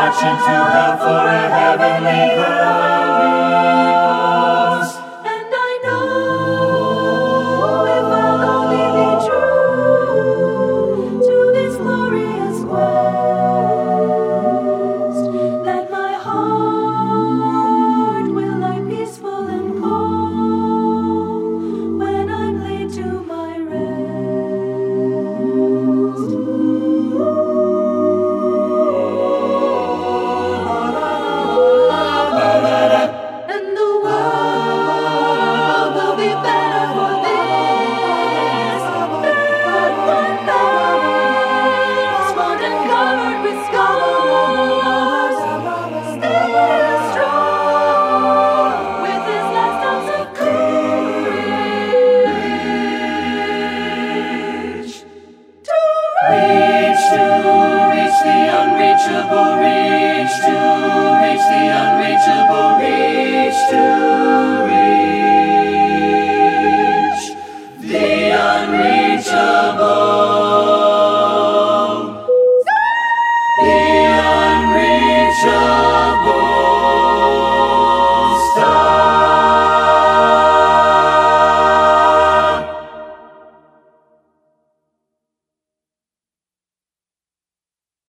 marching to hell for a heavenly cause. And I know if I'll only be true to this glorious quest, that my heart will lie peaceful and calm when I'm laid to my rest. And the world will be better for this. That one smart and covered with scars, still strong with his last ounce of courage. Reach the unreachable, reach the unreachable.